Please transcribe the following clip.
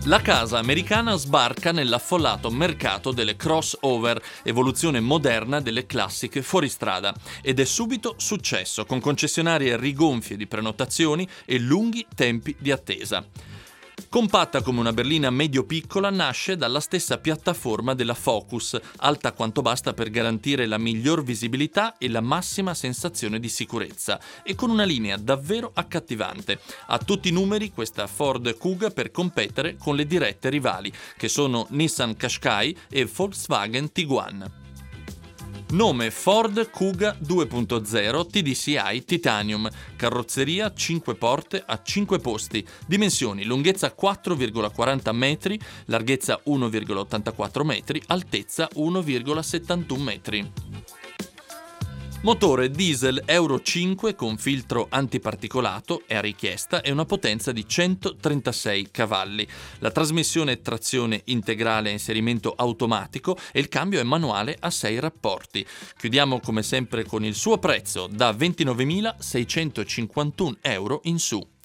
La casa americana sbarca nell'affollato mercato delle crossover, evoluzione moderna delle classiche fuoristrada, ed è subito successo, con concessionarie rigonfie di prenotazioni e lunghi tempi di attesa. Compatta come una berlina medio-piccola, nasce dalla stessa piattaforma della Focus, alta quanto basta per garantire la miglior visibilità e la massima sensazione di sicurezza, e con una linea davvero accattivante. Ha tutti i numeri questa Ford Kuga per competere con le dirette rivali, che sono Nissan Qashqai e Volkswagen Tiguan. Nome Ford Kuga 2.0 TDCi Titanium, carrozzeria 5 porte a 5 posti, dimensioni: lunghezza 4,40 metri, larghezza 1,84 metri, altezza 1,71 metri. Motore diesel Euro 5 con filtro antiparticolato è a richiesta e una potenza di 136 cavalli. La trasmissione è trazione integrale a inserimento automatico e il cambio è manuale a 6 rapporti. Chiudiamo come sempre con il suo prezzo da 29.651 euro in su.